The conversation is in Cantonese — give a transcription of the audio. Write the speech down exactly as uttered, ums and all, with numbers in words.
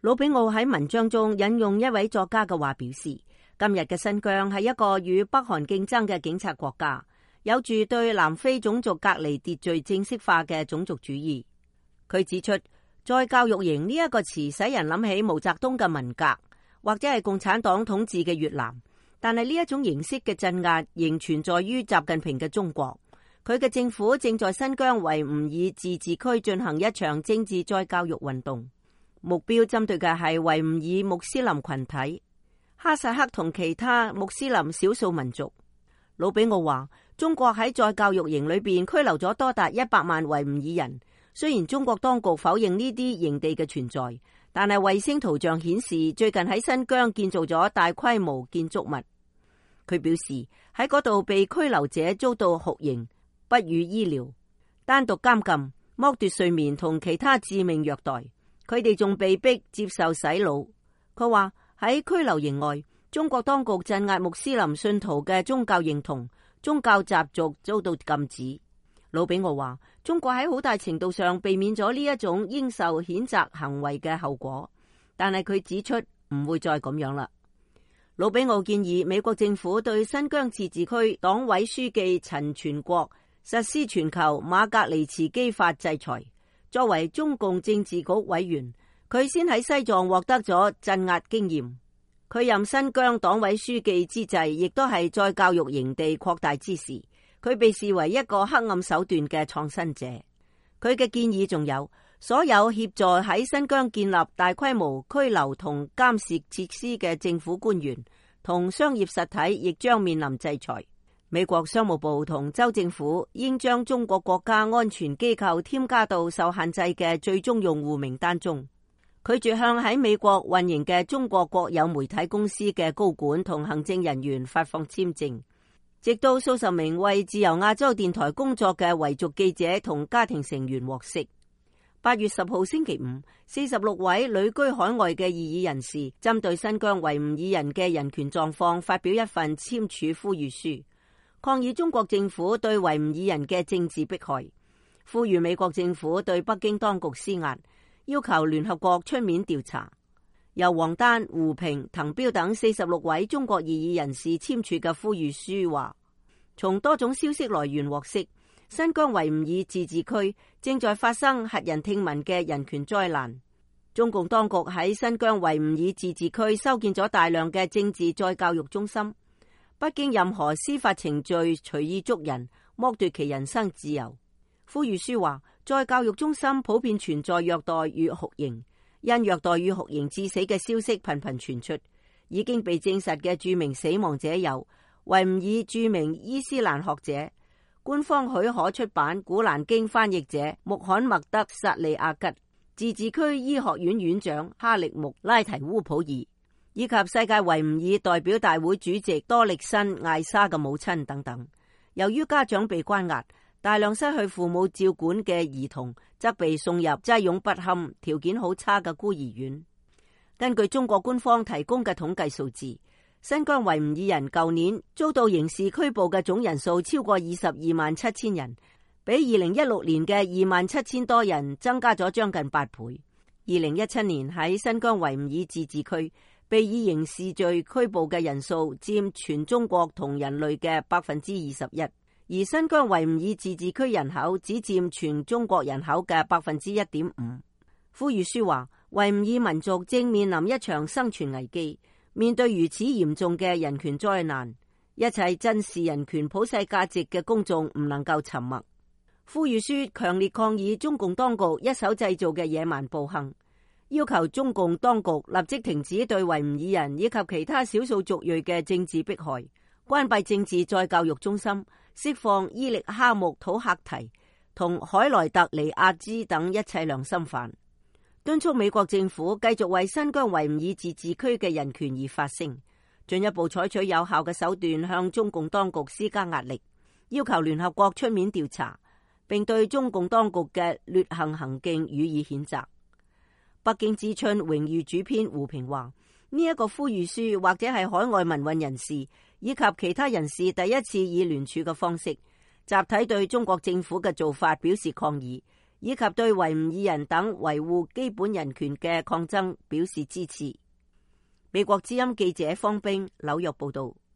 魯比奧喺文章中引用一位作家嘅話表示，今日嘅新疆係一個與北韓競爭嘅警察國家，有住對南非種族隔離秩序正式化嘅種族主義。佢指出，再教育營呢一個詞使人諗起毛澤東嘅文革，或者係共產黨統治嘅越南，但係呢一種形式嘅鎮壓仍存在於習近平嘅中國。佢嘅政府正在新疆維吾爾自治區進行一場政治再教育運動，目標針對嘅係維吾爾穆斯林群體、哈薩克同其他穆斯林少數民族。魯比奧話，中國喺再教育營裏邊拘留咗多達一百萬維吾爾人。雖然中國當局否認呢啲營地嘅存在，但係衛星圖像顯示最近喺新疆建造咗大規模建築物。佢表示喺嗰度被拘留者遭到酷刑、不予醫療、單獨監禁、剝奪睡眠同其他致命虐待。佢哋仲被逼接受洗腦。佢話喺拘留營外，中國當局鎮壓穆斯林信徒嘅宗教認同、宗教習俗遭到禁止。魯比奧話，中國喺好大程度上避免咗呢一種應受譴責行為嘅後果，但係佢指出唔會再咁樣啦。魯比奧建議美國政府對新疆自治區黨委書記陳全國實施全球馬格尼茨基法制裁。作為中共政治局委員，佢先喺西藏獲得咗鎮壓經驗。佢任新疆黨委書記之際，亦都係再教育營地擴大之時。佢被視為一個黑暗手段嘅創新者。佢嘅建議仲有，所有協助喺新疆建立大規模拘留同監視設施嘅政府官員同商業實體亦將面臨制裁。美國商務部同州政府應將中國國家安全機構添加到受限制嘅最終用戶名單中。拒絕向喺美國運營嘅中國國有媒體公司嘅高管同行政人員發放簽證。直到數十名為自由亞洲電台工作嘅維族記者同家庭成員獲釋。八月十號星期五，四十六位旅居海外嘅異議人士針對新疆維吾爾人嘅人權狀況發表一份簽署呼籲書，抗議中國政府對維吾爾人嘅政治迫害，呼籲美國政府對北京當局施壓，要求聯合國出面調查。由王丹、胡平、滕彪等四十六位中國異議人士簽署嘅呼籲書話，從多種消息來源獲悉，新疆維吾爾自治區正在發生駭人聽聞嘅人權災難。中共當局喺新疆維吾爾自治區修建咗大量嘅政治再教育中心，不經任何司法程序隨意捉人，剝奪其人身自由。呼籲書話，再教育中心普遍存在虐待與酷刑。因虐待與酷刑致死嘅消息頻頻傳出，已經被證實嘅著名死亡者有維吾爾著名伊斯蘭學者、官方許可出版《古蘭經》翻譯者穆罕默德·薩利亞吉、自治區醫學院院長哈力木拉提烏普爾，以及世界維吾爾代表大會主席多力辛艾莎嘅母親等等。由於家長被關押，大量失去父母照管嘅兒童則被送入擠擁不堪、條件好差嘅孤兒院。根據中國官方提供嘅統計數字，新疆維吾爾人舊年遭到刑事拘捕嘅總人數超過二十二萬七千人，比二零一六年嘅二萬七千多人增加咗將近八倍。二零一七年喺新疆維吾爾自治區被以刑事罪拘捕嘅人數佔全中國同人類嘅百分之二十一。而新疆維吾爾自治區人口只佔全中國人口嘅百分之一點五。呼籲書話，維吾爾民族正面臨一場生存危機，面對如此嚴重嘅人權災難，一切珍視人權普世價值嘅公眾唔能夠沉默。呼籲書強烈抗議中共當局一手製造嘅野蠻暴行，要求中共當局立即停止對維吾爾人以及其他少數族裔嘅政治迫害，關閉政治再教育中心，釋放伊力哈木土克提同海萊特尼亞茲等一切良心犯，敦促美國政府繼續為新疆維吾爾自治區嘅人權而發聲，進一步採取有效嘅手段向中共當局施加壓力，要求聯合國出面調查，並對中共當局嘅劣行行徑予以譴責。北京之春榮譽主編胡平話，呢、這、一個呼籲書或者係海外民運人士以及其他人士第一次以聯署嘅方式集體對中國政府嘅做法表示抗議， 以及對維吾爾人等維護基本人權嘅抗爭表示支持。美國之音記者方冰紐約報道。